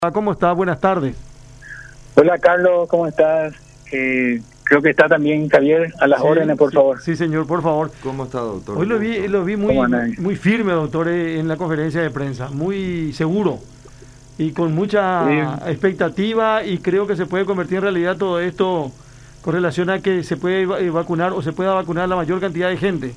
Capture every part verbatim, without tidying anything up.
¿Cómo está? Buenas tardes. Hola Carlos, ¿cómo estás? Eh, creo que está también Javier, a las sí, órdenes, por sí, favor. Sí, señor, por favor. ¿Cómo está, doctor? Hoy lo vi, lo vi muy, muy firme, doctor, en la conferencia de prensa, muy seguro y con mucha Sí. expectativa, y creo que se puede convertir en realidad todo esto con relación a que se puede vacunar o se pueda vacunar la mayor cantidad de gente.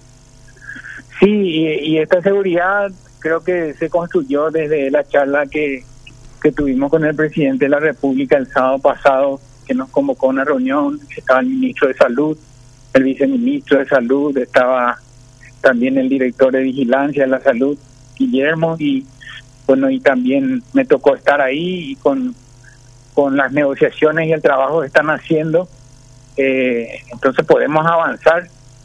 Sí, y, y esta seguridad creo que se construyó desde la charla que, que tuvimos con el presidente de la República el sábado pasado, que nos convocó a una reunión. Estaba el ministro de Salud, el viceministro de Salud, estaba también el director de Vigilancia de la Salud, Guillermo, y bueno, y también me tocó estar ahí y con, con las negociaciones y el trabajo que están haciendo, eh, entonces podemos avanzar.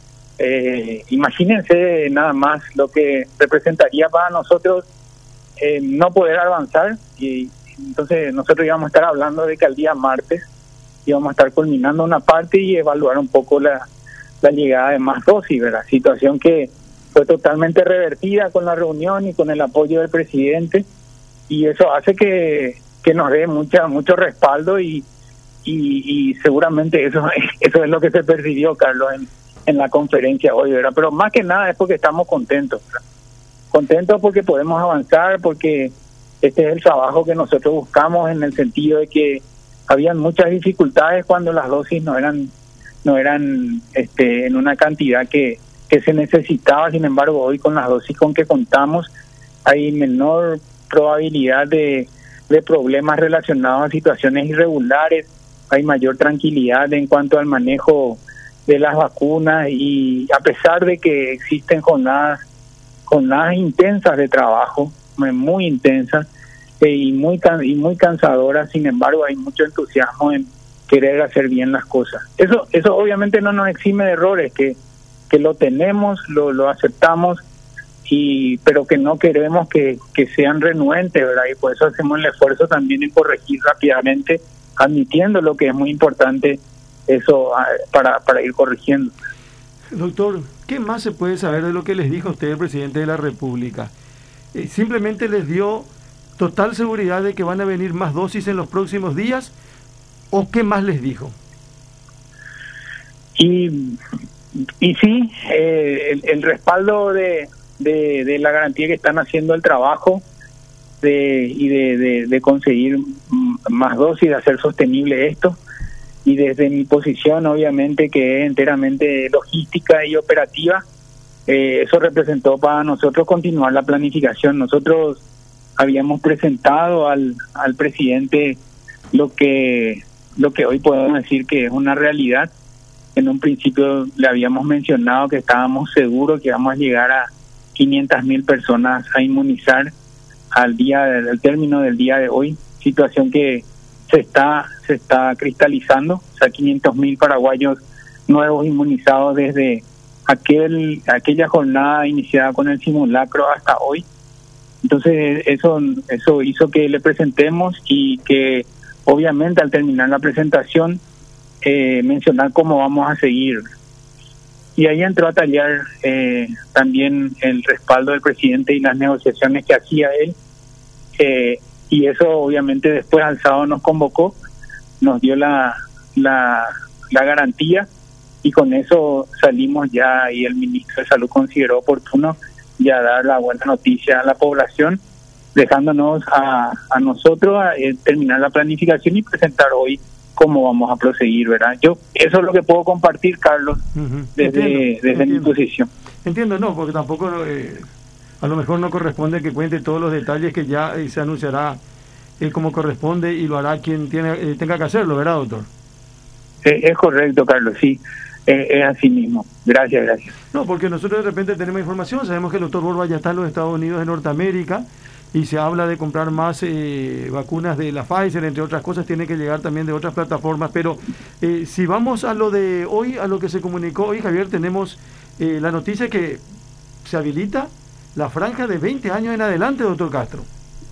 Eh, imagínense nada más lo que representaría para nosotros eh, no poder avanzar, y entonces nosotros íbamos a estar hablando de que al día martes íbamos a estar culminando una parte y evaluar un poco la, la llegada de más dosis, ¿verdad? Situación que fue totalmente revertida con la reunión y con el apoyo del presidente, y eso hace que, que nos dé mucha mucho respaldo y, y, y seguramente eso, eso es lo que se percibió, Carlos, en en la conferencia hoy, ¿verdad? Pero más que nada es porque estamos contentos, ¿verdad? Contentos porque podemos avanzar, porque este es el trabajo que nosotros buscamos, en el sentido de que habían muchas dificultades cuando las dosis no eran no eran este en una cantidad que, que se necesitaba. Sin embargo, hoy con las dosis con que contamos hay menor probabilidad de, de problemas relacionados a situaciones irregulares, hay mayor tranquilidad en cuanto al manejo de las vacunas, y a pesar de que existen jornadas jornadas intensas de trabajo, muy intensas eh, y muy y muy cansadoras, sin embargo hay mucho entusiasmo en querer hacer bien las cosas. Eso eso obviamente no nos exime de errores, que que lo tenemos, lo lo aceptamos, y pero que no queremos que, que sean renuentes, ¿verdad? Y por eso hacemos el esfuerzo también en corregir rápidamente, admitiendo lo que es muy importante, eso para, para ir corrigiendo. Doctor, ¿qué más se puede saber de lo que les dijo usted el presidente de la República? Eh, ¿Simplemente les dio total seguridad de que van a venir más dosis en los próximos días? ¿O qué más les dijo? Y, y sí, eh, el, el respaldo de, de, de la garantía que están haciendo el trabajo de, y de, de, de conseguir más dosis, de hacer sostenible esto. Y desde mi posición, obviamente, que es enteramente logística y operativa, eh, eso representó para nosotros continuar la planificación. Nosotros habíamos presentado al, al presidente lo que lo que hoy podemos decir que es una realidad. En un principio le habíamos mencionado que estábamos seguros que íbamos a llegar a quinientas mil personas a inmunizar al día al término del día de hoy, situación que se está se está cristalizando, o sea, quinientos mil paraguayos nuevos inmunizados desde aquel aquella jornada iniciada con el simulacro hasta hoy. Entonces eso eso hizo que le presentemos, y que obviamente al terminar la presentación eh, mencionar cómo vamos a seguir. Y ahí entró a tallar eh, también el respaldo del presidente y las negociaciones que hacía él, eh, y eso obviamente después al sábado nos convocó, nos dio la, la la garantía, y con eso salimos ya, y el ministro de Salud consideró oportuno ya dar la buena noticia a la población, dejándonos a, a nosotros a, eh, terminar la planificación y presentar hoy cómo vamos a proseguir, ¿verdad? Yo eso es lo que puedo compartir, Carlos, uh-huh. desde, entiendo, desde entiendo. mi posición. Entiendo, no, porque tampoco eh, a lo mejor no corresponde que cuente todos los detalles, que ya eh, se anunciará eh, como corresponde, y lo hará quien tiene, eh, tenga que hacerlo, ¿verdad, doctor? Eh, es correcto, Carlos, sí, eh, es así mismo. Gracias, gracias. No, porque nosotros de repente tenemos información, sabemos que el doctor Borba ya está en los Estados Unidos de Norteamérica, y se habla de comprar más eh, vacunas de la Pfizer, entre otras cosas, tiene que llegar también de otras plataformas, pero eh, si vamos a lo de hoy, a lo que se comunicó hoy, Javier, tenemos eh, la noticia que se habilita la franja de veinte años en adelante, doctor Castro.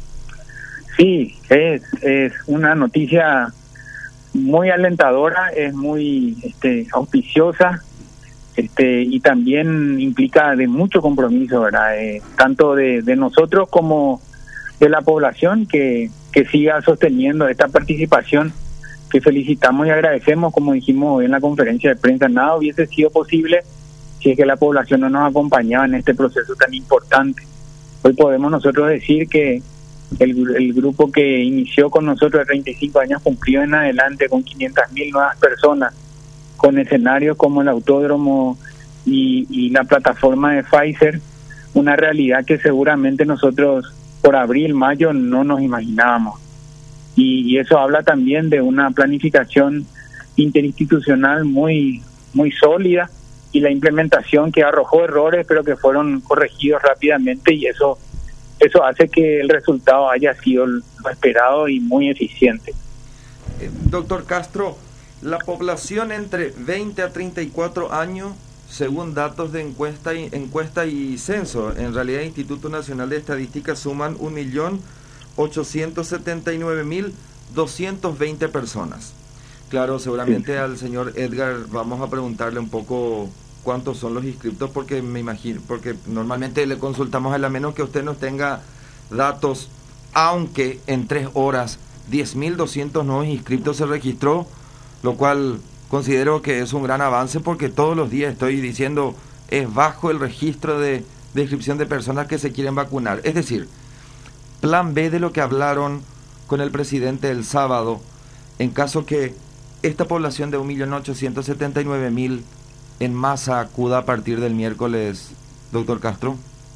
Sí, es, es una noticia muy alentadora, es muy este, auspiciosa, este y también implica de mucho compromiso, ¿verdad? Eh, tanto de, de nosotros como de la población, que que siga sosteniendo esta participación, que felicitamos y agradecemos. Como dijimos hoy en la conferencia de prensa, nada hubiese sido posible si es que la población no nos acompañaba en este proceso tan importante. Hoy podemos nosotros decir que el, el grupo que inició con nosotros de treinta y cinco años cumplió en adelante con quinientas mil nuevas personas, con escenarios como el autódromo y, y la plataforma de Pfizer, una realidad que seguramente nosotros por abril, mayo no nos imaginábamos. Y, y eso habla también de una planificación interinstitucional muy, muy sólida, y la implementación que arrojó errores pero que fueron corregidos rápidamente, y eso eso hace que el resultado haya sido lo esperado y muy eficiente. Eh, doctor Castro, la población entre veinte a treinta y cuatro años, según datos de encuesta y, encuesta y censo, en realidad Instituto Nacional de Estadística, suman un millón ochocientos setenta y nueve mil doscientos veinte personas. Claro, seguramente sí. Al señor Edgar vamos a preguntarle un poco cuántos son los inscriptos, porque me imagino, porque normalmente le consultamos a él, a menos que usted nos tenga datos, aunque en tres horas diez mil doscientos nuevos inscriptos se registró, lo cual considero que es un gran avance, porque todos los días estoy diciendo es bajo el registro de, de inscripción de personas que se quieren vacunar. Es decir, plan B de lo que hablaron con el presidente el sábado, en caso que esta población de un millón ochocientos setenta y nueve mil en masa acuda a partir del miércoles, doctor Castro.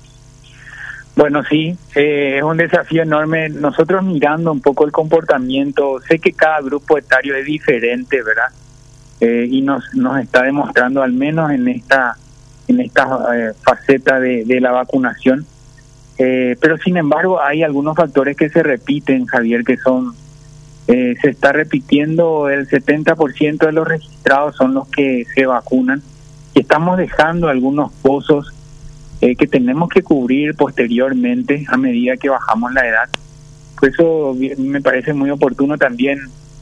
Bueno, sí, eh, es un desafío enorme. Nosotros mirando un poco el comportamiento, sé que cada grupo etario es diferente, ¿verdad? Eh, y nos nos está demostrando, al menos en esta en esta eh, faceta de, de la vacunación. Eh, pero sin embargo hay algunos factores que se repiten, Javier, que son, eh, se está repitiendo. El setenta por ciento de los registrados son los que se vacunan, y estamos dejando algunos pozos eh, que tenemos que cubrir posteriormente a medida que bajamos la edad. Por eso me parece muy oportuno también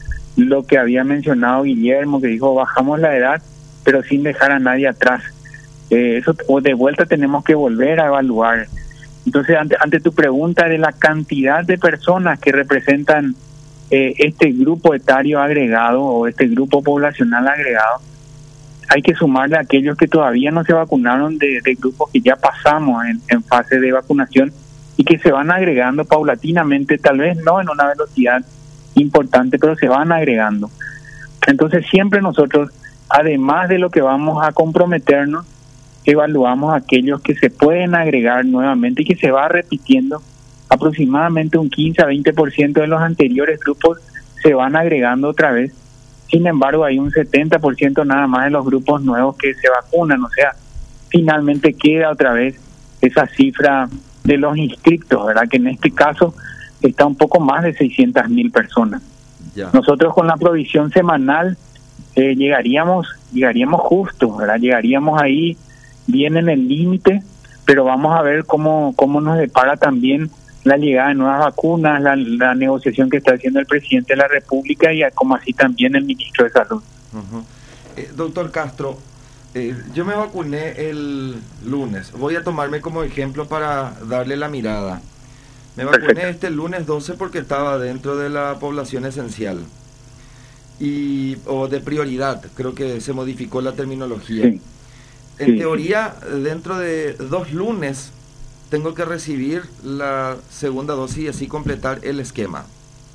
lo que había mencionado Guillermo, que dijo bajamos la edad pero sin dejar a nadie atrás. Eh, eso de vuelta tenemos que volver a evaluar. Entonces, ante, ante tu pregunta de la cantidad de personas que representan eh, este grupo etario agregado o este grupo poblacional agregado, hay que sumarle a aquellos que todavía no se vacunaron de, de grupos que ya pasamos en, en fase de vacunación y que se van agregando paulatinamente, tal vez no en una velocidad importante, pero se van agregando. Entonces, siempre nosotros, además de lo que vamos a comprometernos, evaluamos aquellos que se pueden agregar nuevamente y que se va repitiendo. Aproximadamente un quince a veinte por ciento de los anteriores grupos se van agregando otra vez. Sin embargo, hay un setenta por ciento nada más de los grupos nuevos que se vacunan. O sea, finalmente queda otra vez esa cifra de los inscriptos, ¿verdad? Que en este caso está un poco más de seiscientas mil personas. Ya. Nosotros con la provisión semanal eh, llegaríamos llegaríamos justo, ¿verdad? Llegaríamos ahí bien en el límite, pero vamos a ver cómo cómo nos depara también la llegada de nuevas vacunas, la, la negociación que está haciendo el presidente de la República y como así también el ministro de Salud. Uh-huh. eh, doctor Castro, eh, yo me vacuné el lunes. Voy a tomarme como ejemplo para darle la mirada. Me vacuné Perfecto. este lunes doce porque estaba dentro de la población esencial y o de prioridad, creo que se modificó la terminología. Sí. En sí. teoría, dentro de dos lunes tengo que recibir la segunda dosis y así completar el esquema.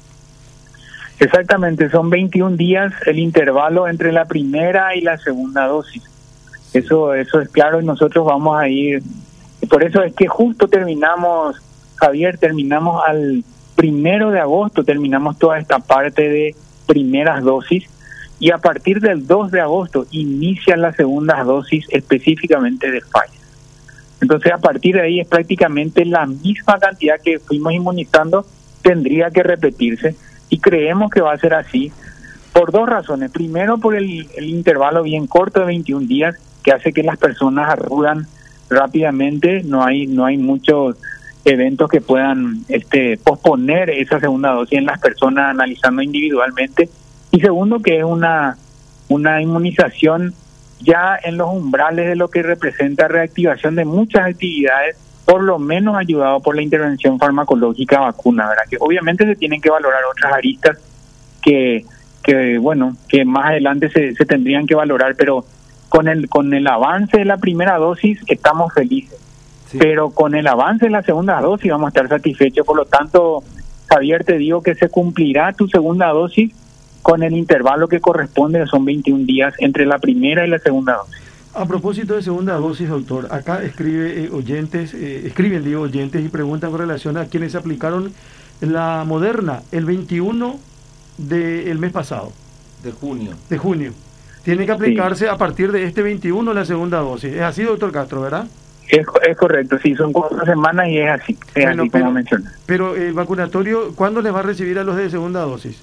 Exactamente, son veintiún días el intervalo entre la primera y la segunda dosis. Sí. Eso eso es claro, y nosotros vamos a ir. Por eso es que justo terminamos, Javier, terminamos al primero de agosto, terminamos toda esta parte de primeras dosis, y a partir del dos de agosto inician las segundas dosis específicamente de Pfizer. Entonces, a partir de ahí es prácticamente la misma cantidad que fuimos inmunizando, tendría que repetirse, y creemos que va a ser así por dos razones. Primero, por el, el intervalo bien corto de veintiún días, que hace que las personas acudan rápidamente, no hay no hay muchos eventos que puedan este posponer esa segunda dosis en las personas analizando individualmente. Y segundo, que es una una inmunización ya en los umbrales de lo que representa reactivación de muchas actividades, por lo menos ayudado por la intervención farmacológica vacuna, ¿verdad? Que obviamente se tienen que valorar otras aristas que, que bueno, que más adelante se, se tendrían que valorar, pero con el con el avance de la primera dosis estamos felices. Sí. Pero con el avance de la segunda dosis vamos a estar satisfechos. Por lo tanto, Javier, te digo que se cumplirá tu segunda dosis con el intervalo que corresponde, que son veintiún días entre la primera y la segunda dosis. A propósito de segunda dosis, doctor, acá escribe eh, oyentes, eh, escriben digo oyentes y preguntan con relación a quienes aplicaron la Moderna el veintiuno del mes pasado. De junio. De junio. Tiene que aplicarse sí. a partir de este veintiuno la segunda dosis. Es así, doctor Castro, ¿verdad? Es, es correcto, sí, son cuatro semanas y es así, es bueno, así pero, como menciona. Pero el vacunatorio, ¿cuándo les va a recibir a los de segunda dosis?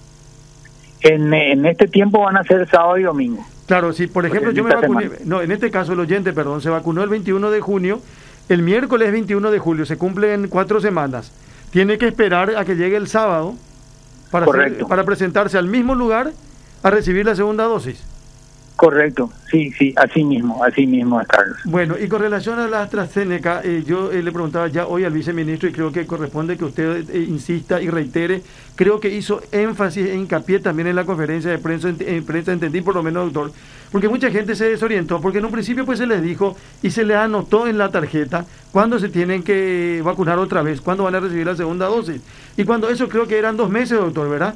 En, en este tiempo van a ser sábado y domingo. Claro, si por ejemplo yo me vacuné, semana. no, en este caso el oyente, perdón, se vacunó el veintiuno de junio, el miércoles veintiuno de julio, se cumplen cuatro semanas. Tiene que esperar a que llegue el sábado para, hacer, para presentarse al mismo lugar a recibir la segunda dosis. Correcto, sí, sí, así mismo, así mismo, Carlos. Bueno, y con relación a la AstraZeneca, eh, yo eh, le preguntaba ya hoy al viceministro y creo que corresponde que usted eh, insista y reitere, creo que hizo énfasis e hincapié también en la conferencia de prensa, en prensa entendí por lo menos, doctor, porque mucha gente se desorientó, porque en un principio pues se les dijo y se les anotó en la tarjeta cuándo se tienen que vacunar otra vez, cuándo van a recibir la segunda dosis, y cuando eso creo que eran dos meses, doctor, ¿verdad?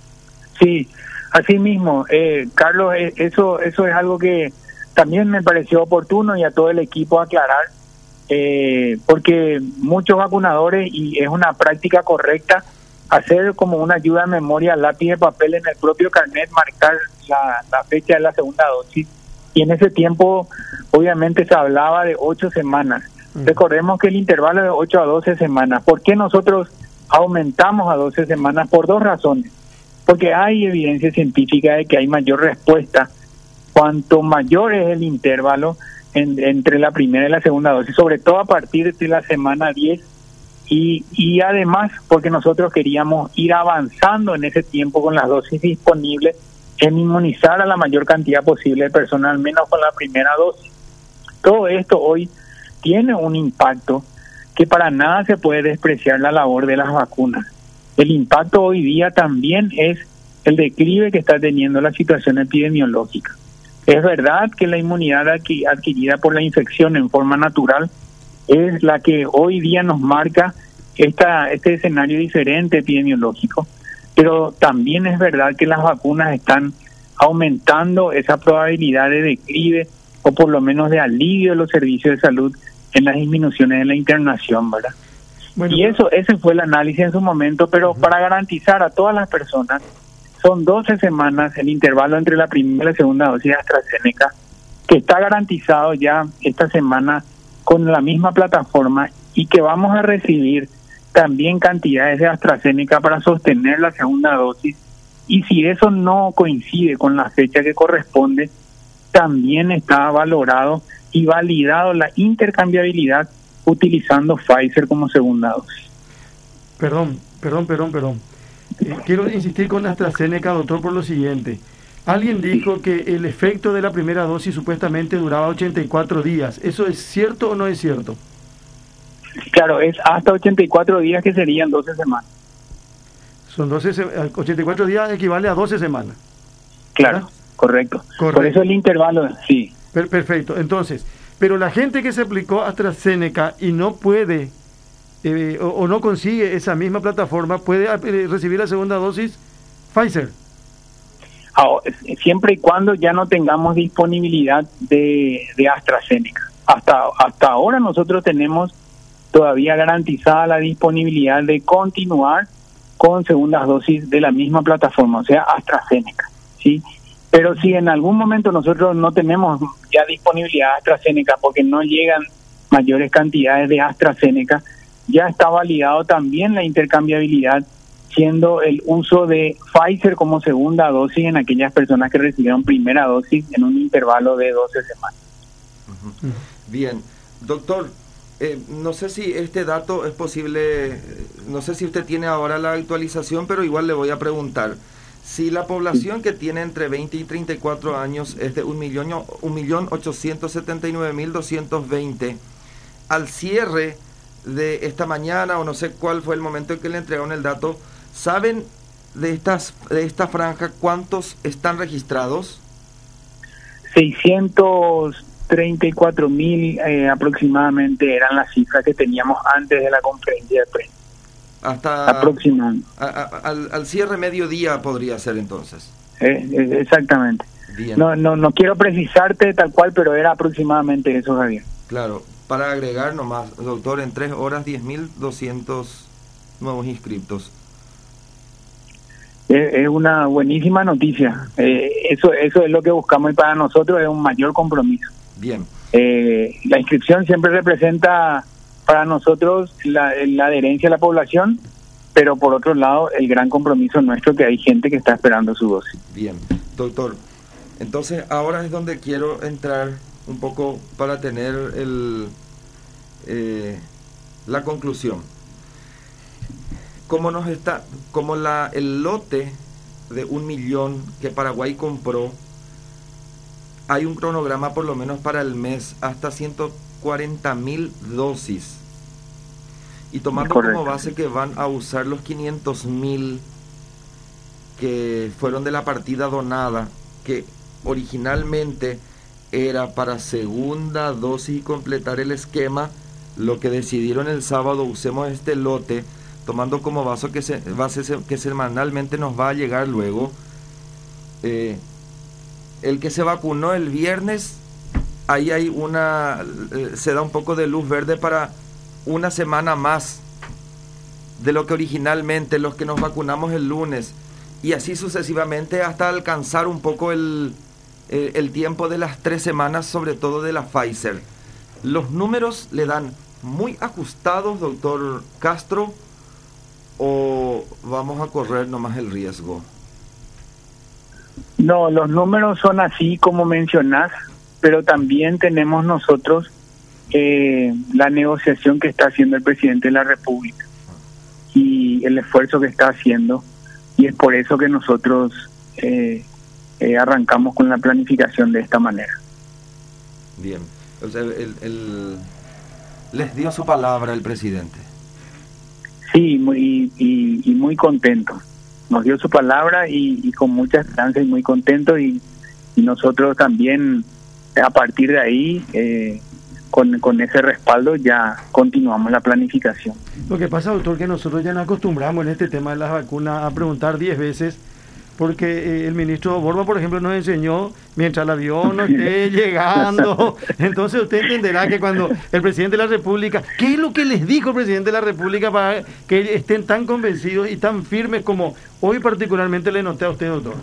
Sí. Así mismo, eh, Carlos, eh, eso eso es algo que también me pareció oportuno y a todo el equipo aclarar, eh, porque muchos vacunadores, y es una práctica correcta, hacer como una ayuda de memoria, lápiz de papel en el propio carnet, marcar la, la fecha de la segunda dosis, y en ese tiempo obviamente se hablaba de ocho semanas. Uh-huh. Recordemos que el intervalo es de ocho a doce semanas. ¿Por qué nosotros aumentamos a doce semanas? Por dos razones. Porque hay evidencia científica de que hay mayor respuesta cuanto mayor es el intervalo en, entre la primera y la segunda dosis, sobre todo a partir de la semana diez, y, y además porque nosotros queríamos ir avanzando en ese tiempo con las dosis disponibles en inmunizar a la mayor cantidad posible de personas, al menos con la primera dosis. Todo esto hoy tiene un impacto que para nada se puede despreciar la labor de las vacunas. El impacto hoy día también es el declive que está teniendo la situación epidemiológica. Es verdad que la inmunidad adquirida por la infección en forma natural es la que hoy día nos marca esta, este escenario diferente epidemiológico, pero también es verdad que las vacunas están aumentando esa probabilidad de declive o por lo menos de alivio de los servicios de salud en las disminuciones de la internación, ¿verdad? Bueno, y eso ese fue el análisis en su momento, pero uh-huh. para garantizar a todas las personas, son doce semanas el intervalo entre la primera y la segunda dosis de AstraZeneca, que está garantizado ya esta semana con la misma plataforma y que vamos a recibir también cantidades de AstraZeneca para sostener la segunda dosis, y si eso no coincide con la fecha que corresponde, también está valorado y validado la intercambiabilidad utilizando Pfizer como segunda dosis. Perdón, perdón, perdón, perdón. Eh, quiero insistir con AstraZeneca, doctor, por lo siguiente. Alguien dijo que el efecto de la primera dosis supuestamente duraba ochenta y cuatro días. ¿Eso es cierto o no es cierto? Claro, es hasta ochenta y cuatro días, que serían doce semanas. Son doce, ochenta y cuatro días equivale a doce semanas. Claro, correcto. correcto. Por eso el intervalo, sí. Per- perfecto, entonces... Pero la gente que se aplicó AstraZeneca y no puede eh, o, o no consigue esa misma plataforma, ¿puede eh, recibir la segunda dosis Pfizer? Ahora, siempre y cuando ya no tengamos disponibilidad de, de AstraZeneca. Hasta, hasta ahora nosotros tenemos todavía garantizada la disponibilidad de continuar con segundas dosis de la misma plataforma, o sea, AstraZeneca, ¿sí? Pero si en algún momento nosotros no tenemos ya disponibilidad de AstraZeneca porque no llegan mayores cantidades de AstraZeneca, ya está validado también la intercambiabilidad, siendo el uso de Pfizer como segunda dosis en aquellas personas que recibieron primera dosis en un intervalo de doce semanas. Uh-huh. Bien, doctor, eh, no sé si este dato es posible, no sé si usted tiene ahora la actualización, pero igual le voy a preguntar. Si la población que tiene entre veinte y treinta y cuatro años es de un millón ochocientos setenta y nueve mil doscientos veinte, al cierre de esta mañana, o no sé cuál fue el momento en que le entregaron el dato, ¿saben de estas de esta franja cuántos están registrados? seiscientos treinta y cuatro mil eh, aproximadamente eran las cifras que teníamos antes de la conferencia de prensa. Hasta aproximadamente. A, a, al, al cierre mediodía podría ser entonces. Eh, eh, exactamente. Bien. No, no, no quiero precisarte tal cual, pero era aproximadamente eso, Javier. Claro, para agregar nomás, doctor, en tres horas diez mil doscientos nuevos inscriptos. Es, es una buenísima noticia. Eh, eso, eso es lo que buscamos y para nosotros es un mayor compromiso. Bien. Eh, la inscripción siempre representa para nosotros la, la adherencia a la población, pero por otro lado el gran compromiso nuestro que hay gente que está esperando su dosis. Bien, doctor. Entonces ahora es donde quiero entrar un poco para tener el eh, la conclusión. Como nos está, como la el lote de un millón que Paraguay compró, hay un cronograma por lo menos para el mes hasta ciento cuarenta mil dosis. Y tomando Correcto. como base que van a usar los quinientos mil que fueron de la partida donada, que originalmente era para segunda dosis y completar el esquema, lo que decidieron el sábado, usemos este lote, tomando como base que, se, base que semanalmente nos va a llegar luego. Eh, el que se vacunó el viernes, ahí hay una, eh, se da un poco de luz verde para una semana más de lo que originalmente los que nos vacunamos el lunes, y así sucesivamente hasta alcanzar un poco el, el, el tiempo de las tres semanas, sobre todo de la Pfizer. Los números le dan muy ajustados, doctor Castro, o vamos a correr nomás el riesgo. No, los números son así como mencionás, pero también tenemos nosotros eh, la negociación que está haciendo el presidente de la República y el esfuerzo que está haciendo, y es por eso que nosotros eh, eh, arrancamos con la planificación de esta manera. Bien, o sea, el, el, les dio su palabra el presidente. Sí, muy, y, y muy contento. Nos dio su palabra y, y con mucha esperanza y muy contento, y, y nosotros también a partir de ahí eh, con, con ese respaldo ya continuamos la planificación. Lo que pasa, doctor, que nosotros ya nos acostumbramos en este tema de las vacunas a preguntar diez veces, porque eh, el ministro Borba, por ejemplo, nos enseñó mientras el avión no esté llegando. Entonces usted entenderá que cuando el presidente de la República, ¿qué es lo que les dijo el presidente de la República para que estén tan convencidos y tan firmes como hoy particularmente le noté a usted, doctor?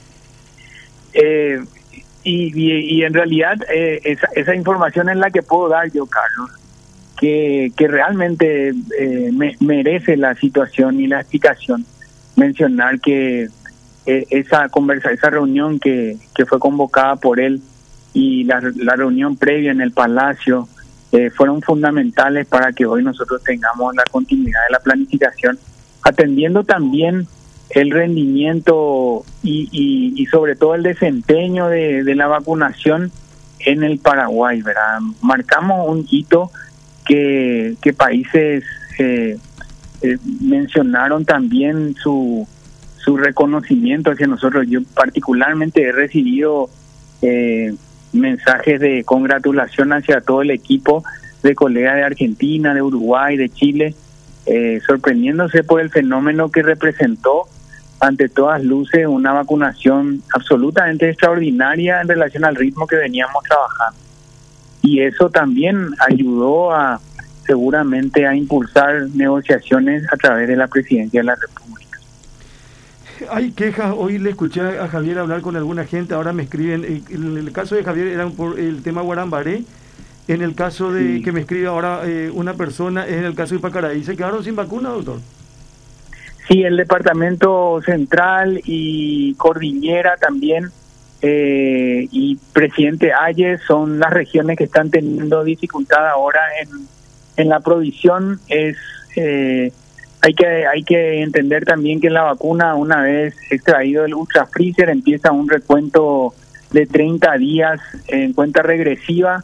Eh, y, y, y en realidad eh, esa, esa información es la que puedo dar yo, Carlos, que, que realmente eh, me, merece la situación y la explicación. Mencionar que eh, esa conversa, esa reunión que, que fue convocada por él y la, la reunión previa en el Palacio eh, fueron fundamentales para que hoy nosotros tengamos la continuidad de la planificación, atendiendo también el rendimiento y, y, y sobre todo el desempeño de, de la vacunación en el Paraguay, ¿verdad? Marcamos un hito que, que países eh, eh, mencionaron también su, su reconocimiento hacia nosotros. Yo particularmente he recibido eh, mensajes de congratulación hacia todo el equipo de colegas de Argentina, de Uruguay, de Chile, eh, sorprendiéndose por el fenómeno que representó ante todas luces una vacunación absolutamente extraordinaria en relación al ritmo que veníamos trabajando. Y eso también ayudó a seguramente a impulsar negociaciones a través de la Presidencia de la República. Hay quejas, hoy le escuché a Javier hablar con alguna gente, ahora me escriben, en el caso de Javier era por el tema Guarambaré, en el caso de sí. que me escribe ahora eh, una persona, es en el caso de Pacaraí, ¿se quedaron sin vacuna, doctor? Sí, el Departamento Central y Cordillera también, eh, y Presidente Ayes son las regiones que están teniendo dificultad ahora en, en la provisión. Es eh, hay que hay que entender también que la vacuna, una vez extraído del ultra freezer, empieza un recuento de treinta días en cuenta regresiva,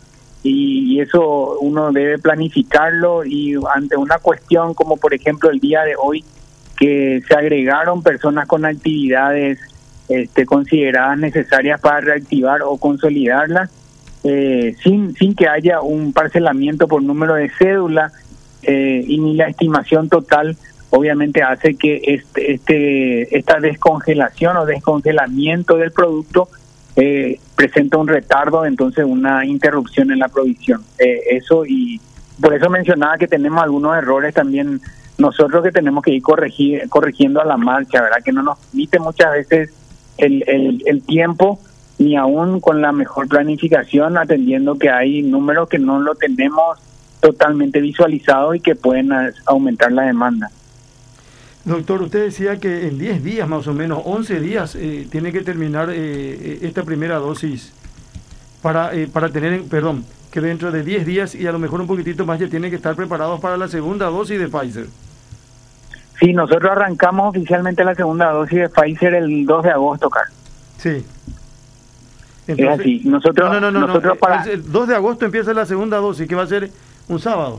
y eso uno debe planificarlo, y ante una cuestión como por ejemplo el día de hoy, que se agregaron personas con actividades este, consideradas necesarias para reactivar o consolidarlas, eh, sin, sin que haya un parcelamiento por número de cédula, eh, y ni la estimación total, obviamente hace que este, este esta descongelación o descongelamiento del producto eh, presenta un retardo, entonces una interrupción en la provisión. Eh, eso, y por eso mencionaba que tenemos algunos errores también nosotros que tenemos que ir corregir, corrigiendo a la marcha, ¿verdad? Que no nos permite muchas veces el, el, el tiempo, ni aún con la mejor planificación, atendiendo que hay números que no lo tenemos totalmente visualizados y que pueden aumentar la demanda. Doctor, usted decía que en diez días más o menos, once días, eh, tiene que terminar eh, esta primera dosis para eh, para tener, perdón, que dentro de diez días y a lo mejor un poquitito más ya tienen que estar preparados para la segunda dosis de Pfizer. Sí, nosotros arrancamos oficialmente la segunda dosis de Pfizer el dos de agosto, Carlos. Sí. Entonces, es así. Nosotros, no, no, no, nosotros no. para... El dos de agosto empieza la segunda dosis, que va a ser un sábado.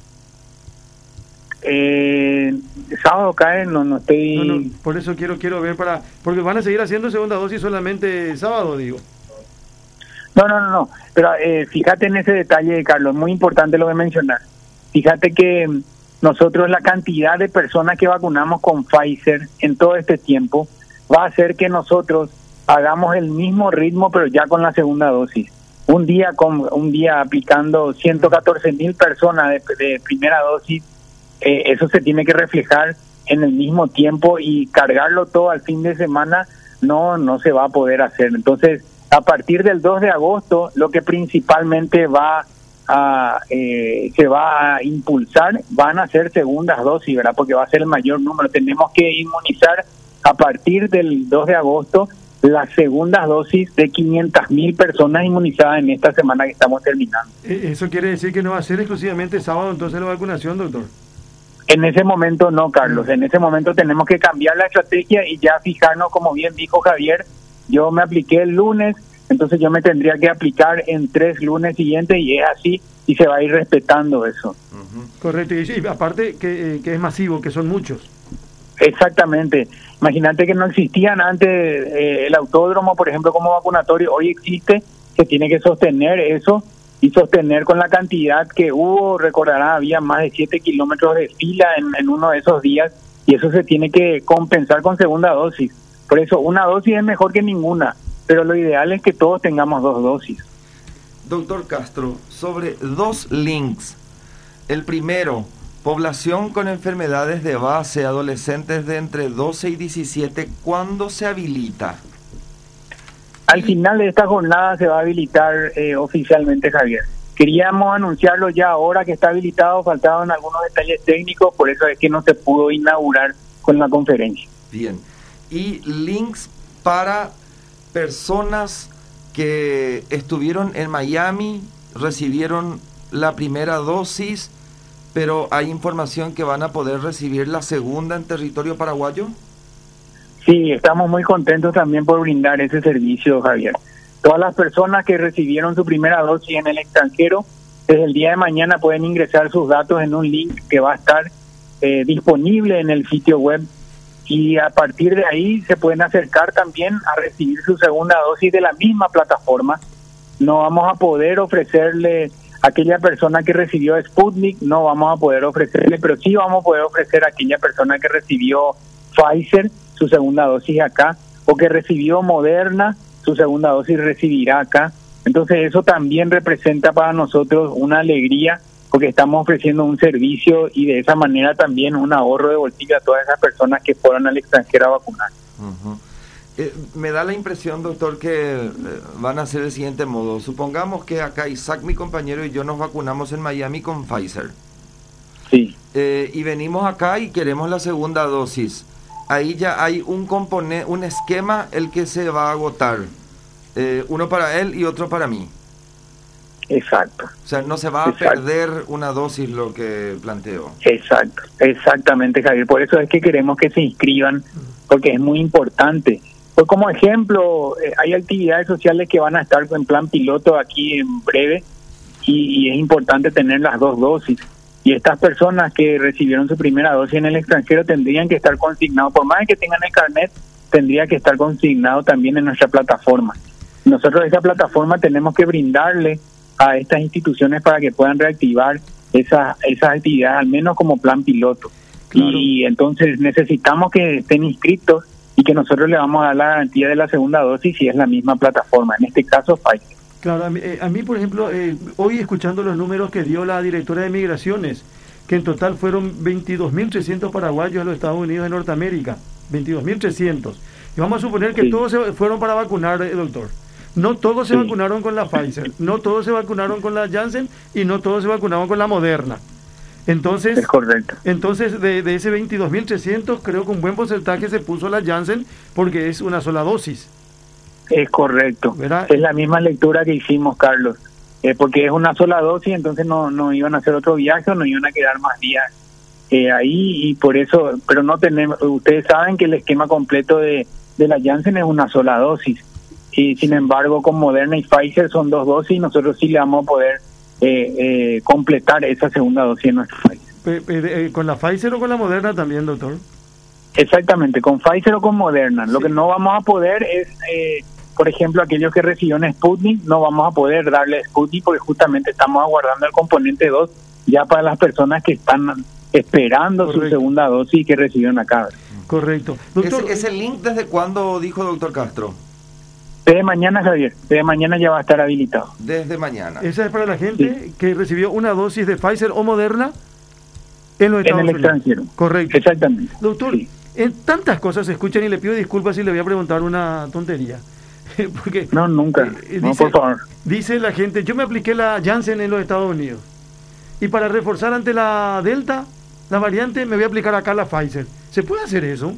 Eh, sábado cae, no, no estoy... No, no, por eso quiero quiero ver para... Porque van a seguir haciendo segunda dosis solamente sábado, digo. No, no, no, no. Pero eh, fíjate en ese detalle, Carlos, muy importante lo que mencionar. Fíjate que nosotros la cantidad de personas que vacunamos con Pfizer en todo este tiempo va a hacer que nosotros hagamos el mismo ritmo, pero ya con la segunda dosis. Un día con un día aplicando ciento catorce mil personas de, de primera dosis, eh, eso se tiene que reflejar en el mismo tiempo, y cargarlo todo al fin de semana no no se va a poder hacer. Entonces, a partir del dos de agosto, lo que principalmente va a eh, se va a impulsar van a ser segundas dosis, ¿verdad? Porque va a ser el mayor número. Tenemos que inmunizar a partir del dos de agosto las segundas dosis de quinientas mil personas inmunizadas en esta semana que estamos terminando. ¿Eso quiere decir que no va a ser exclusivamente sábado entonces la vacunación, doctor? En ese momento no, Carlos. En ese momento tenemos que cambiar la estrategia y ya fijarnos, como bien dijo Javier, yo me apliqué el lunes, entonces yo me tendría que aplicar en tres lunes siguientes, y es así, y se va a ir respetando eso. Uh-huh. Correcto, y sí, aparte que, eh, que es masivo, que son muchos. Exactamente. Imagínate que no existían antes eh, el autódromo, por ejemplo, como vacunatorio. Hoy existe, se tiene que sostener eso y sostener con la cantidad que hubo. Recordará, había más de siete kilómetros de fila en, en uno de esos días, y eso se tiene que compensar con segunda dosis. Por eso una dosis es mejor que ninguna, pero lo ideal es que todos tengamos dos dosis. Doctor Castro, sobre dos links. El primero, población con enfermedades de base, adolescentes de entre doce y diecisiete, ¿cuándo se habilita? Al final de esta jornada se va a habilitar eh, oficialmente, Javier. Queríamos anunciarlo ya ahora que está habilitado, faltaban algunos detalles técnicos, por eso es que no se pudo inaugurar con la conferencia. Bien. Y links para personas que estuvieron en Miami, recibieron la primera dosis, pero hay información que van a poder recibir la segunda en territorio paraguayo. Sí, estamos muy contentos también por brindar ese servicio, Javier. Todas las personas que recibieron su primera dosis en el extranjero, desde el día de mañana pueden ingresar sus datos en un link que va a estar eh, disponible en el sitio web, y a partir de ahí se pueden acercar también a recibir su segunda dosis de la misma plataforma. No vamos a poder ofrecerle a aquella persona que recibió Sputnik, no vamos a poder ofrecerle, pero sí vamos a poder ofrecer a aquella persona que recibió Pfizer su segunda dosis acá, o que recibió Moderna su segunda dosis recibirá acá. Entonces eso también representa para nosotros una alegría, porque estamos ofreciendo un servicio y de esa manera también un ahorro de bolsillo a todas esas personas que fueron al extranjero a vacunar. Uh-huh. Eh, me da la impresión, doctor, que eh, van a hacer el siguiente modo. Supongamos que acá Isaac, mi compañero, y yo nos vacunamos en Miami con Pfizer. Sí. Eh, y venimos acá y queremos la segunda dosis. Ahí ya hay un componente, un esquema el que se va a agotar. Eh, uno para él y otro para mí. Exacto. O sea, no se va a Exacto. perder una dosis, lo que planteo. Exacto, exactamente, Javier. Por eso es que queremos que se inscriban, porque es muy importante. Pues como ejemplo, eh, hay actividades sociales que van a estar en plan piloto aquí en breve, y, y es importante tener las dos dosis. Y estas personas que recibieron su primera dosis en el extranjero tendrían que estar consignados, por más que tengan el carnet, tendría que estar consignado también en nuestra plataforma. Nosotros esa plataforma tenemos que brindarle a estas instituciones para que puedan reactivar esas esas actividades, al menos como plan piloto. Claro. Y entonces necesitamos que estén inscritos y que nosotros le vamos a dar la garantía de la segunda dosis si es la misma plataforma, en este caso Pfizer. Claro, a mí, eh, a mí por ejemplo, eh, hoy escuchando los números que dio la directora de Migraciones, que en total fueron veintidós mil trescientos paraguayos a los Estados Unidos de Norteamérica, veintidós mil trescientos. Y vamos a suponer que sí. todos se fueron para vacunar, eh, doctor. No todos se sí. vacunaron con la Pfizer, no todos se vacunaron con la Janssen y no todos se vacunaron con la Moderna. Entonces, es correcto. Entonces de, de ese veintidós mil trescientos, creo que un buen porcentaje se puso la Janssen porque es una sola dosis. Es correcto. ¿Verdad? Es la misma lectura que hicimos, Carlos. Eh, porque es una sola dosis, entonces no no iban a hacer otro viaje o no iban a quedar más días eh, ahí y por eso, pero no tenemos, ustedes saben que el esquema completo de, de la Janssen es una sola dosis. Y sin embargo con Moderna y Pfizer son dos dosis y nosotros sí le vamos a poder eh, eh, completar esa segunda dosis en nuestro país. Eh, eh, ¿Con la Pfizer o con la Moderna también, doctor? Exactamente, con Pfizer o con Moderna. Sí. Lo que no vamos a poder es, eh, por ejemplo, aquellos que recibieron Sputnik, no vamos a poder darle Sputnik porque justamente estamos aguardando el componente dos ya para las personas que están esperando Correcto. Su segunda dosis y que recibieron acá. Correcto. Doctor, ¿Ese, ese link desde cuándo dijo doctor Castro? Desde mañana, Javier, desde mañana ya va a estar habilitado. Desde mañana. Esa es para la gente sí. que recibió una dosis de Pfizer o Moderna en los Estados en el Unidos. Extranjero. Correcto. Exactamente. Doctor, sí. en tantas cosas se escuchan y le pido disculpas si le voy a preguntar una tontería. Porque no, nunca. Eh, no, dice, por favor. Dice la gente, yo me apliqué la Janssen en los Estados Unidos y para reforzar ante la Delta, la variante, me voy a aplicar acá la Pfizer. ¿Se puede hacer eso?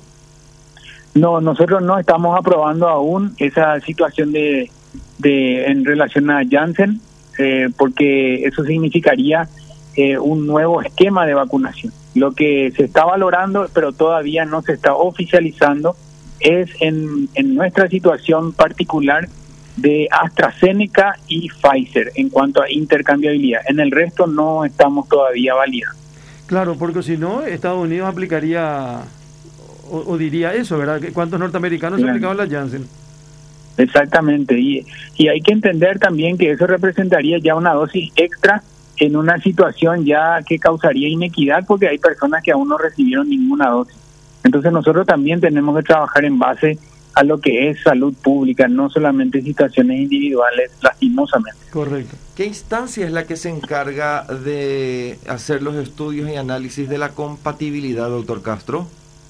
No, nosotros no estamos aprobando aún esa situación de, de en relación a Janssen, eh, porque eso significaría eh, un nuevo esquema de vacunación. Lo que se está valorando, pero todavía no se está oficializando, es en, en nuestra situación particular de AstraZeneca y Pfizer en cuanto a intercambiabilidad. En el resto no estamos todavía validando. Claro, porque si no, Estados Unidos aplicaría... O, o diría eso, ¿verdad? ¿Cuántos norteamericanos claro. se aplicaban la Janssen? Exactamente, y, y hay que entender también que eso representaría ya una dosis extra en una situación ya que causaría inequidad porque hay personas que aún no recibieron ninguna dosis. Entonces nosotros también tenemos que trabajar en base a lo que es salud pública, no solamente situaciones individuales, lastimosamente. Correcto. ¿Qué instancia es la que se encarga de hacer los estudios y análisis de la compatibilidad, doctor Castro?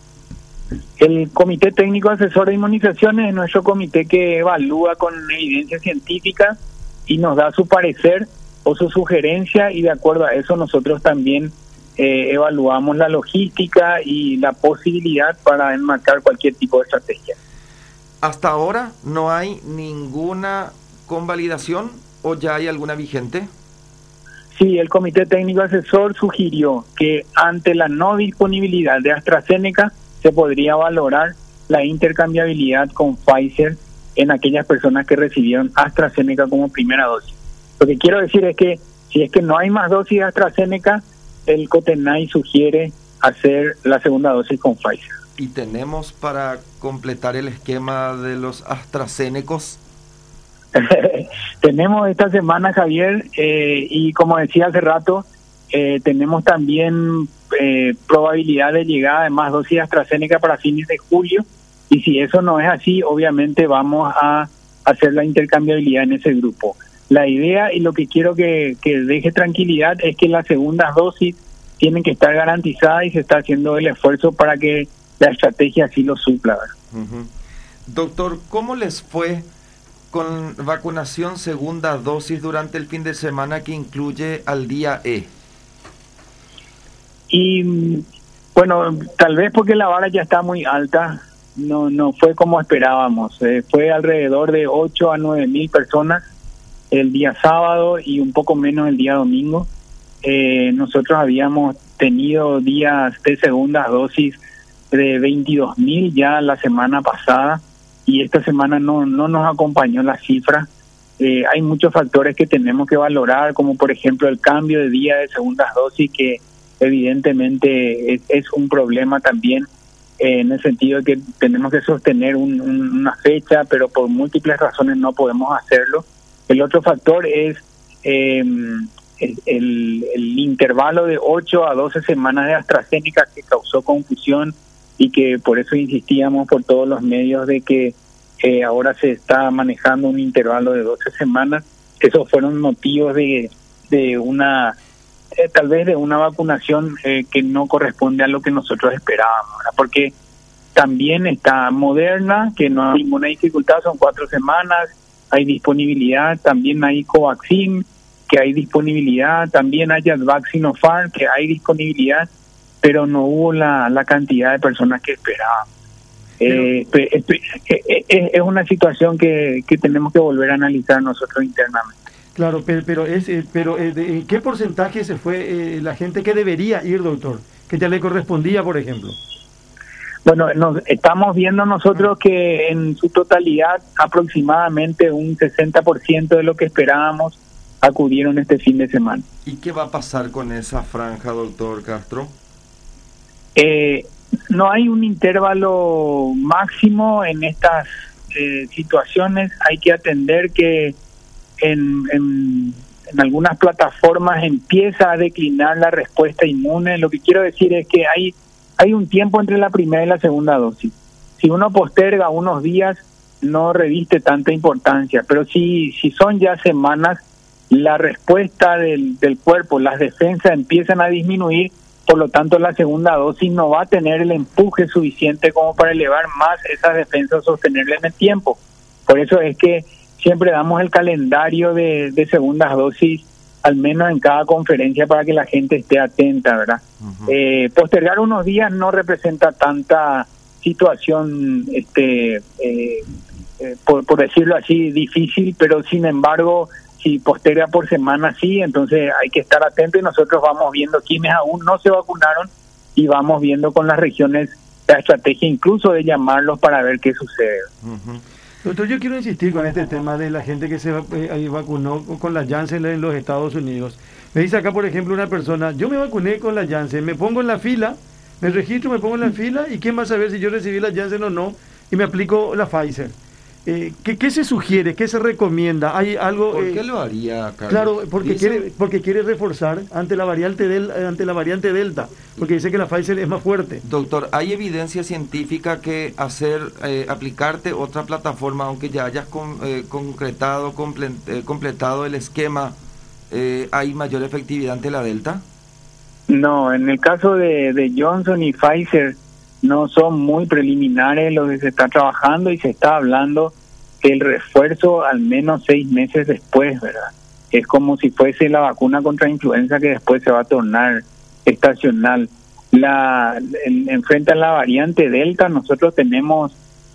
El Comité Técnico Asesor de Inmunizaciones es nuestro comité que evalúa con evidencia científica y nos da su parecer o su sugerencia y de acuerdo a eso nosotros también eh, evaluamos la logística y la posibilidad para enmarcar cualquier tipo de estrategia. ¿Hasta ahora no hay ninguna convalidación o ya hay alguna vigente? Sí, el Comité Técnico Asesor sugirió que ante la no disponibilidad de AstraZeneca se podría valorar la intercambiabilidad con Pfizer en aquellas personas que recibieron AstraZeneca como primera dosis. Lo que quiero decir es que si es que no hay más dosis de AstraZeneca, el COTENAI sugiere hacer la segunda dosis con Pfizer. ¿Y tenemos para completar el esquema de los AstraZenecos? Tenemos esta semana, Javier, eh, y como decía hace rato, eh, tenemos también eh, probabilidad de llegada de más dosis de AstraZeneca para fines de julio, y si eso no es así, obviamente vamos a hacer la intercambiabilidad en ese grupo. La idea y lo que quiero que, que deje tranquilidad es que las segundas dosis tienen que estar garantizadas y se está haciendo el esfuerzo para que la estrategia así lo supla. Uh-huh. Doctor, ¿cómo les fue con vacunación segunda dosis durante el fin de semana que incluye al día E? Y bueno, tal vez porque la vara ya está muy alta, no no fue como esperábamos. Eh, fue alrededor de ocho a nueve mil personas el día sábado y un poco menos el día domingo. Eh, nosotros habíamos tenido días de segundas dosis de veintidós mil ya la semana pasada y esta semana no no nos acompañó la cifra. eh, hay muchos factores que tenemos que valorar, como por ejemplo el cambio de día de segundas dosis, que evidentemente es, es un problema también, eh, en el sentido de que tenemos que sostener un, un, una fecha, pero por múltiples razones no podemos hacerlo. El otro factor es eh, el, el, el intervalo de ocho a doce semanas de AstraZeneca, que causó confusión y que por eso insistíamos por todos los medios de que eh, ahora se está manejando un intervalo de doce semanas. Esos fueron motivos de, de una, eh, tal vez de una vacunación eh, que no corresponde a lo que nosotros esperábamos, ¿verdad? Porque también está Moderna, que no hay ninguna dificultad, son cuatro semanas, hay disponibilidad, también hay Covaxin, que hay disponibilidad, también hay Advax Sinopharm, que hay disponibilidad, pero no hubo la, la cantidad de personas que esperábamos. Eh, es, es, es una situación que, que tenemos que volver a analizar nosotros internamente. Claro, pero, pero, es, pero ¿en qué porcentaje se fue eh, la gente que debería ir, doctor? Que ya le correspondía, por ejemplo. Bueno, nos, estamos viendo nosotros que en su totalidad aproximadamente un sesenta por ciento de lo que esperábamos acudieron este fin de semana. ¿Y qué va a pasar con esa franja, doctor Castro? Eh, no hay un intervalo máximo en estas eh, situaciones. Hay que atender que en, en, en algunas plataformas empieza a declinar la respuesta inmune. Lo que quiero decir es que hay hay un tiempo entre la primera y la segunda dosis. Si uno posterga unos días, no reviste tanta importancia, pero si si son ya semanas, la respuesta del, del cuerpo, las defensas empiezan a disminuir, por lo tanto la segunda dosis no va a tener el empuje suficiente como para elevar más esas defensas, sostenerlas en el tiempo. Por eso es que siempre damos el calendario de, de segundas dosis, al menos en cada conferencia, para que la gente esté atenta, ¿verdad? Uh-huh. Eh, postergar unos días no representa tanta situación, este, eh, eh, por, por decirlo así, difícil, pero sin embargo, si posterga por semana, sí, entonces hay que estar atento y nosotros vamos viendo quiénes aún no se vacunaron y vamos viendo con las regiones la estrategia incluso de llamarlos para ver qué sucede. Uh-huh. Doctor, yo quiero insistir con este tema de la gente que se eh, vacunó con la Janssen en los Estados Unidos. Me dice acá, por ejemplo, una persona, yo me vacuné con la Janssen, me pongo en la fila, me registro, me pongo en la fila, y ¿quién va a saber si yo recibí la Janssen o no? Y me aplico la Pfizer. Eh, ¿qué, ¿Qué se sugiere? ¿Qué se recomienda? ¿Hay algo? ¿Por eh, qué lo haría, Carlos? Claro, porque ¿Dice? quiere porque quiere reforzar ante la variante del ante la variante Delta, porque dice que la Pfizer es más fuerte. Doctor, ¿hay evidencia científica que hacer eh, aplicarte otra plataforma, aunque ya hayas con, eh, concretado comple, eh, completado el esquema, eh, hay mayor efectividad ante la Delta? No, en el caso de, de Johnson y Pfizer no son muy preliminares lo que se está trabajando y se está hablando del refuerzo al menos seis meses después, ¿verdad? Es como si fuese la vacuna contra influenza que después se va a tornar estacional. La en, en frente a la variante Delta nosotros tenemos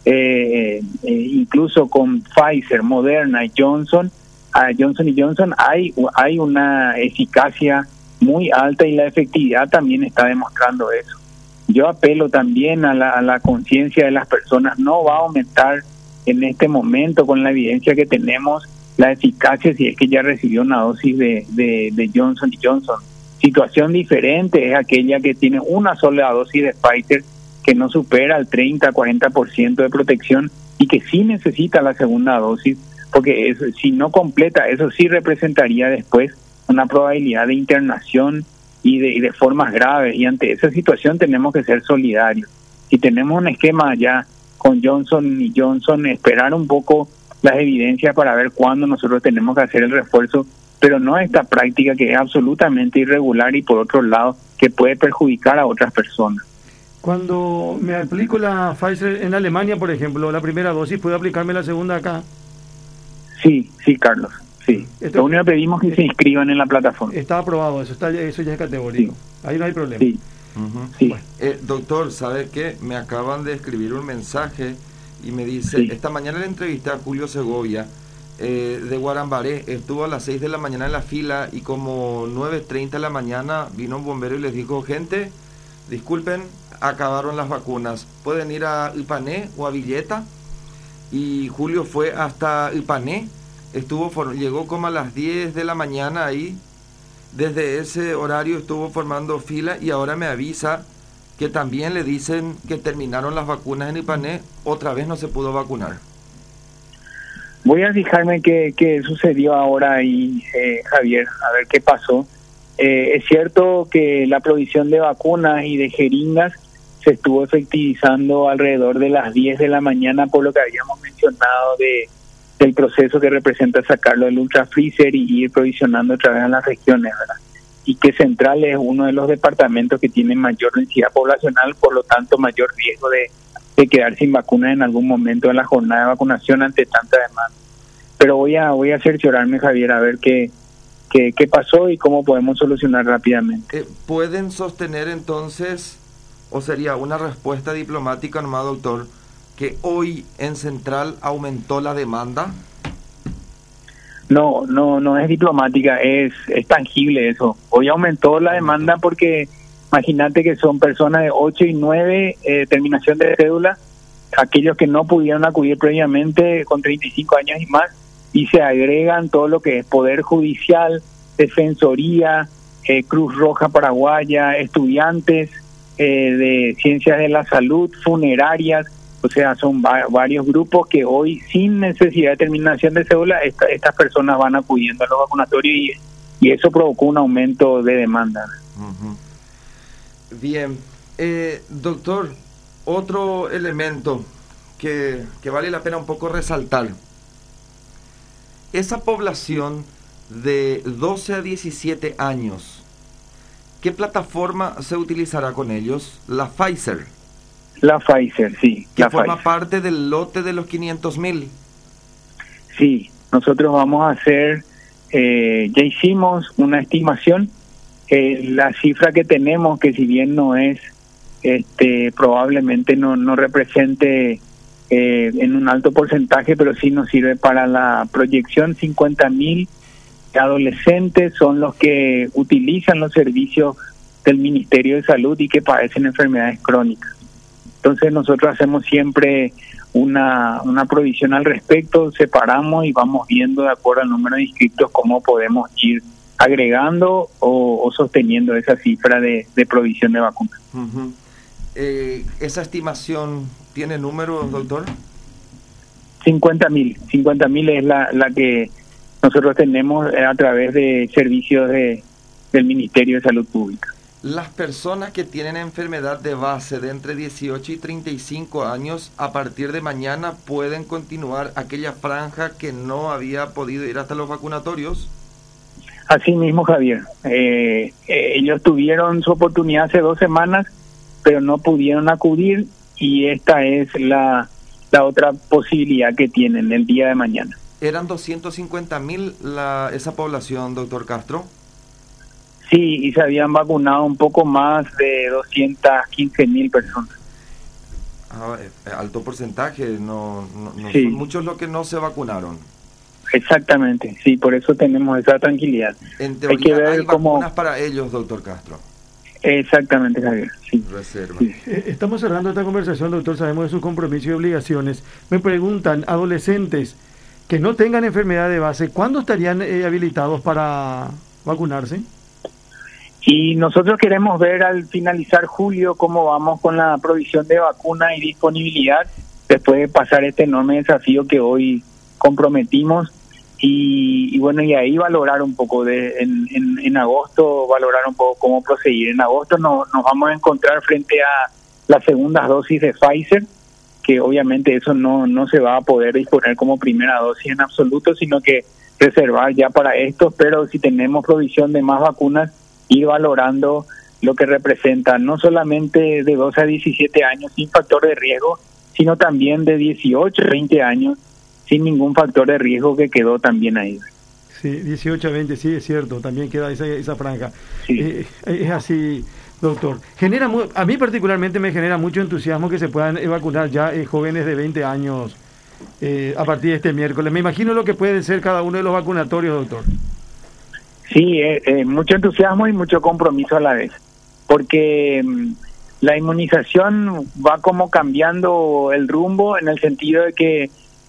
eh, eh, incluso con Pfizer, Moderna y Johnson, a Johnson y Johnson hay hay una eficacia muy alta y la efectividad también está demostrando eso. Yo apelo también a la, a la conciencia de las personas. No va a aumentar en este momento, con la evidencia que tenemos, la eficacia si es que ya recibió una dosis de, de, de Johnson y Johnson. Situación diferente es aquella que tiene una sola dosis de Pfizer que no supera el treinta a cuarenta por ciento de protección y que sí necesita la segunda dosis, porque eso, si no completa, eso sí representaría después una probabilidad de internación y de, y de formas graves, y ante esa situación tenemos que ser solidarios. Si tenemos un esquema ya con Johnson y Johnson, esperar un poco las evidencias para ver cuándo nosotros tenemos que hacer el refuerzo, pero no esta práctica que es absolutamente irregular y por otro lado que puede perjudicar a otras personas. Cuando me aplico la Pfizer en Alemania, por ejemplo, la primera dosis, ¿puedo aplicarme la segunda acá? Sí, sí, Carlos. Sí, Esto, lo único que pedimos es que se inscriban en la plataforma. Está aprobado, eso está eso ya es categórico. Sí. Ahí no hay problema. Sí. Uh-huh. Sí. Bueno, eh, doctor, ¿sabe qué? Me acaban de escribir un mensaje y me dice, sí. Esta mañana le entrevisté a Julio Segovia eh, de Guarambaré, estuvo a las seis de la mañana en la fila y como nueve treinta de la mañana vino un bombero y les dijo, gente, disculpen, acabaron las vacunas, pueden ir a Ipané o a Villeta. Y Julio fue hasta Ipané estuvo for- llegó como a las diez de la mañana ahí. Desde ese horario estuvo formando fila y ahora me avisa que también le dicen que terminaron las vacunas en Ipané, otra vez no se pudo vacunar. Voy a fijarme qué, qué sucedió ahora ahí, eh, Javier, a ver qué pasó. Eh, es cierto que la provisión de vacunas y de jeringas se estuvo efectivizando alrededor de las diez de la mañana, por lo que habíamos mencionado de del proceso que representa sacarlo del ultra freezer y ir provisionando otra vez en las regiones, ¿verdad? Y que Central es uno de los departamentos que tiene mayor densidad poblacional, por lo tanto mayor riesgo de, de quedar sin vacunas en algún momento de la jornada de vacunación ante tanta demanda. Pero voy a voy a cerciorarme, Javier, a ver qué, qué, qué pasó y cómo podemos solucionar rápidamente. Eh, ¿Pueden sostener entonces, o sería una respuesta diplomática nomás, doctor, que hoy en Central aumentó la demanda? No, no, no es diplomática, es, es tangible eso. Hoy aumentó la demanda porque imagínate que son personas de ocho y nueve, eh, terminación de cédula, aquellos que no pudieron acudir previamente con treinta y cinco años y más, y se agregan todo lo que es Poder Judicial, Defensoría, eh, Cruz Roja Paraguaya, estudiantes eh, de Ciencias de la Salud, funerarias. O sea, son va- varios grupos que hoy, sin necesidad de terminación de cédula, esta, estas personas van acudiendo a los vacunatorios y, y eso provocó un aumento de demanda. Uh-huh. Bien. Eh, doctor, otro elemento que, que vale la pena un poco resaltar. Esa población de doce a diecisiete años, ¿qué plataforma se utilizará con ellos? La Pfizer. La Pfizer, sí. Que la forma Pfizer. parte del lote de los quinientos mil. Sí, nosotros vamos a hacer, eh, ya hicimos una estimación, eh, la cifra que tenemos, que si bien no es, este, probablemente no, no represente eh, en un alto porcentaje, pero sí nos sirve para la proyección. Cincuenta mil adolescentes son los que utilizan los servicios del Ministerio de Salud y que padecen enfermedades crónicas. Entonces nosotros hacemos siempre una, una provisión al respecto, separamos y vamos viendo de acuerdo al número de inscriptos cómo podemos ir agregando o, o sosteniendo esa cifra de, de provisión de vacunas. Uh-huh. Eh, ¿Esa estimación tiene números, doctor? cincuenta mil. cincuenta mil es la, la que nosotros tenemos a través de servicios de, del Ministerio de Salud Pública. Las personas que tienen enfermedad de base de entre dieciocho y treinta y cinco años, a partir de mañana pueden continuar aquella franja que no había podido ir hasta los vacunatorios. Así mismo, Javier. Eh, eh, ellos tuvieron su oportunidad hace dos semanas, pero no pudieron acudir y esta es la, la otra posibilidad que tienen el día de mañana. ¿Eran doscientos cincuenta mil la, esa población, doctor Castro? Sí, y se habían vacunado un poco más de doscientas quince mil personas. Ah, alto porcentaje, no, no, no Sí. Son muchos los que no se vacunaron. Exactamente, sí, por eso tenemos esa tranquilidad. En Hay que teoría ver hay cómo... vacunas para ellos, doctor Castro. Exactamente, Javier, sí. Reserva. Sí. Eh, Estamos cerrando esta conversación, doctor, sabemos de sus compromisos y obligaciones. Me preguntan, adolescentes que no tengan enfermedad de base, ¿cuándo estarían eh, habilitados para vacunarse? Y nosotros queremos ver al finalizar julio cómo vamos con la provisión de vacuna y disponibilidad después de pasar este enorme desafío que hoy comprometimos y, y bueno, y ahí valorar un poco de en, en, en agosto, valorar un poco cómo proseguir. En agosto no, nos vamos a encontrar frente a las segundas dosis de Pfizer, que obviamente eso no, no se va a poder disponer como primera dosis en absoluto, sino que reservar ya para esto, pero si tenemos provisión de más vacunas, ir valorando lo que representa no solamente de doce a diecisiete años sin factor de riesgo, sino también de dieciocho a veinte años sin ningún factor de riesgo que quedó también ahí. Sí, dieciocho a veinte, sí, es cierto, también queda esa, esa franja. Sí. Eh, es así, doctor. Genera mu- a mí particularmente me genera mucho entusiasmo que se puedan eh, vacunar ya eh, jóvenes de veinte años eh, a partir de este miércoles. Me imagino lo que puede ser cada uno de los vacunatorios, doctor. Sí, eh, eh, mucho entusiasmo y mucho compromiso a la vez, porque mm, la inmunización va como cambiando el rumbo en el sentido de que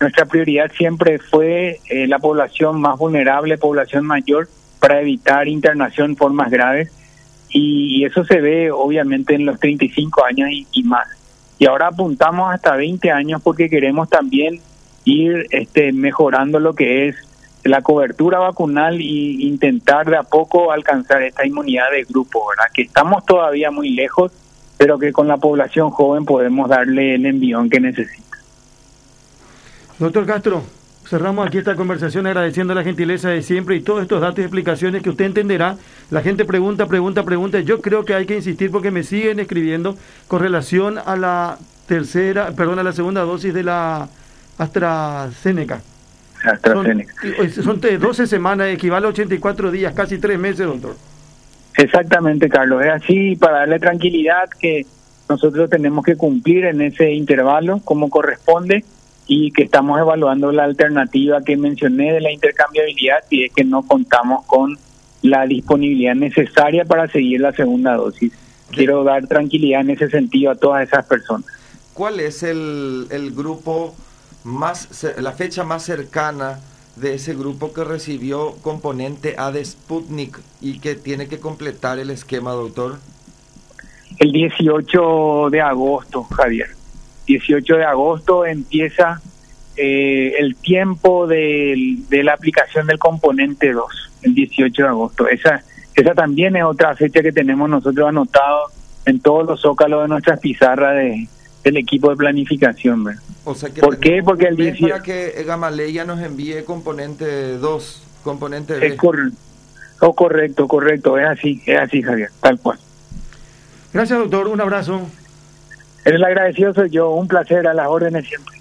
nuestra prioridad siempre fue eh, la población más vulnerable, población mayor, para evitar internación en formas graves, y, y eso se ve obviamente en los treinta y cinco años y, y más. Y ahora apuntamos hasta veinte años porque queremos también ir este, mejorando lo que es la cobertura vacunal y intentar de a poco alcanzar esta inmunidad de grupo, ¿verdad? Que estamos todavía muy lejos, pero que con la población joven podemos darle el envión que necesita. Doctor Castro, cerramos aquí esta conversación agradeciendo la gentileza de siempre y todos estos datos y explicaciones que usted entenderá. La gente pregunta, pregunta, pregunta. Yo creo que hay que insistir porque me siguen escribiendo con relación a la tercera, perdón, a la segunda dosis de la AstraZeneca. AstraZeneca. Son, son doce semanas, equivale a ochenta y cuatro días, casi tres meses, doctor. Exactamente, Carlos. Es así, para darle tranquilidad que nosotros tenemos que cumplir en ese intervalo como corresponde, y que estamos evaluando la alternativa que mencioné de la intercambiabilidad, y es que no contamos con la disponibilidad necesaria para seguir la segunda dosis. Quiero dar tranquilidad en ese sentido a todas esas personas. ¿Cuál es el, el grupo más, la fecha más cercana de ese grupo que recibió componente A de Sputnik y que tiene que completar el esquema, doctor? El dieciocho de agosto, Javier. dieciocho de agosto empieza eh, el tiempo de, de la aplicación del componente dos, el dieciocho de agosto. Esa esa también es otra fecha que tenemos nosotros anotado en todos los zócalos de nuestras pizarras de, del equipo de planificación, ¿verdad? O sea que ¿Por qué? Porque el dieciocho... para que Gamaleya nos envíe componente dos, componente B. Es cor... oh, correcto, correcto, es así, es así, Javier, tal cual. Gracias, doctor, un abrazo. El agradecido soy yo, un placer, a las órdenes siempre.